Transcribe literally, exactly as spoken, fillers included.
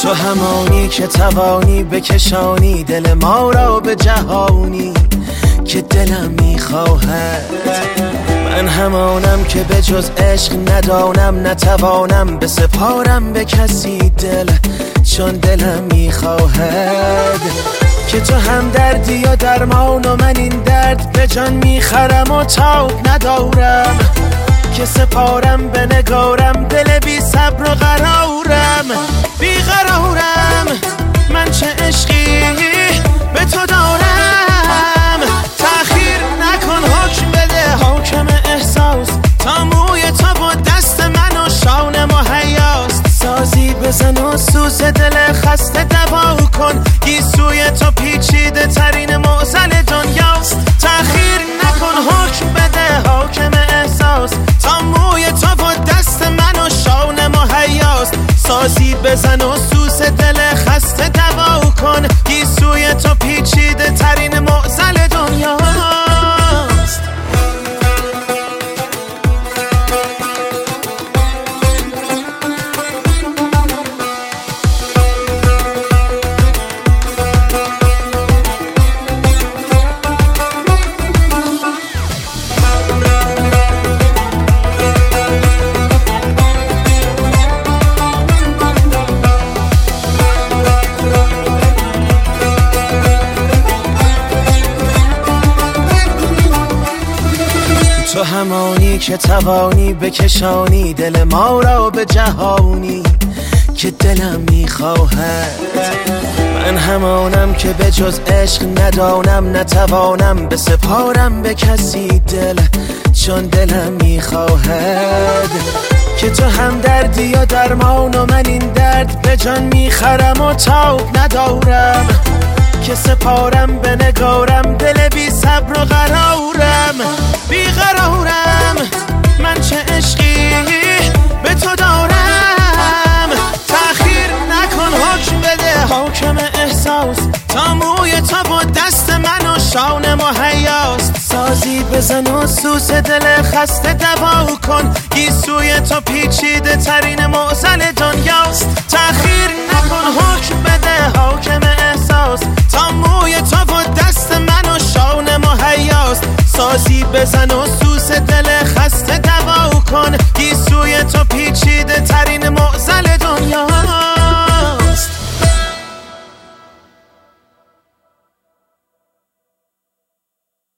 تو همانی که توانی بکشانی دل ما را به جهانی که دلم میخواهد. من همانم که به جز عشق ندانم، نتوانم بسپارم به کسی دل، چون دلم میخواهد. که تو هم دردی و درمان و من این درد به جان میخرم و تاب ندارم، که سپارم به نگارم دل بی صبر و قرارم. بی قرارم من چه عشقی به تو دارم. تأخیر نکن حکم بده حاکم احساس، تا موی تو با دست من و شانه مهیاست. سازی بزن و سوز دل خسته دوا کن، گیسوی تو پیچیده ترین معضل دنیاست. تأخیر نکن حکم بده حاکم احساس، تا موی تو با دست من و شانه مهیاست. سازی بزن و سوز دل خسته دوا کن، گیسوی تو پیچیده ترین معضل دنیاست. تو همانی که توانی بکشانی دل ما را به جهانی که دلم میخواهد. من همانم که به جز عشق ندانم، نتوانم بسپارم به کسی دل، چون دلم میخواهد. که تو هم دردی و درمان و من این درد به جان میخرم و تاب ندارم، که سپارم به نگارم دل بی صبر و قرارم. بی قرارم من چه عشقی به تو دارم. تأخیر نکن حکم بده حاکم احساس، تا موی تو با دست من و شانه مهیاست. سازی بزن و سوز دل خسته دوا کن، گیسوی تو پیچیده ترین معضل دنیاست. تأخیر نکن حکم بده حاکم احساس، تا موی تو با دست من و شانه مهیاست. سازی بزن و سوز